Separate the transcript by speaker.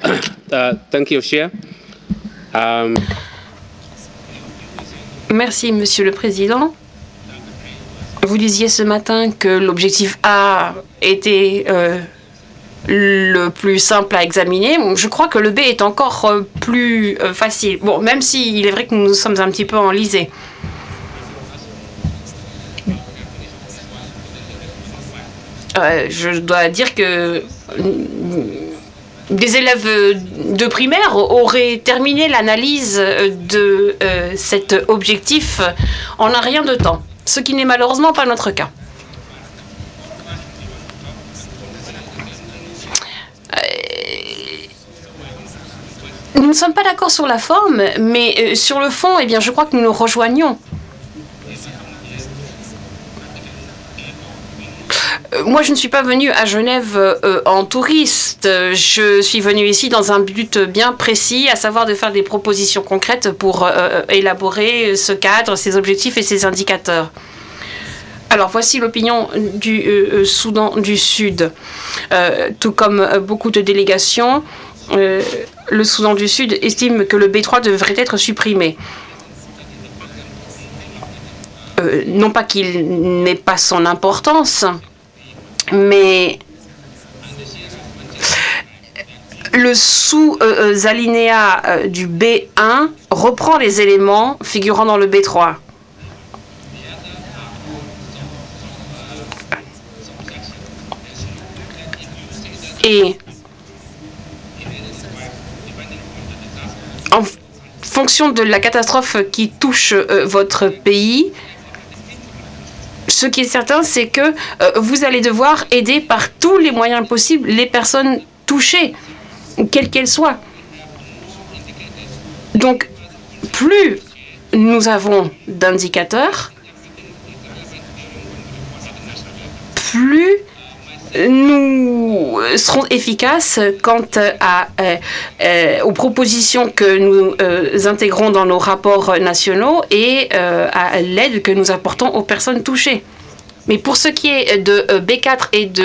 Speaker 1: Thank you, Chair.
Speaker 2: Merci, Monsieur le Président. Vous disiez ce matin que l'objectif A était le plus simple à examiner. Je crois que le B est encore plus facile. Bon, même s'il est vrai que nous sommes un petit peu enlisés. Je dois dire que des élèves de primaire auraient terminé l'analyse de cet objectif en un rien de temps, ce qui n'est malheureusement pas notre cas. Nous ne sommes pas d'accord sur la forme, mais sur le fond, eh bien, je crois que nous nous rejoignons. Moi, je ne suis pas venue à Genève en touriste. Je suis venue ici dans un but bien précis, à savoir de faire des propositions concrètes pour élaborer ce cadre, ces objectifs et ces indicateurs. Alors, voici l'opinion du Soudan du Sud. Tout comme beaucoup de délégations, le Soudan du Sud estime que le B3 devrait être supprimé. Non pas qu'il n'ait pas son importance, mais le sous-alinéa du B1 reprend les éléments figurant dans le B3. Et en fonction de la catastrophe qui touche votre pays, ce qui est certain, c'est que vous allez devoir aider par tous les moyens possibles les personnes touchées, quelles qu'elles soient. Donc, plus nous avons d'indicateurs, plus nous serons efficaces quant aux propositions que nous intégrons dans nos rapports nationaux et à l'aide que nous apportons aux personnes touchées. Mais pour ce qui est de B4 et de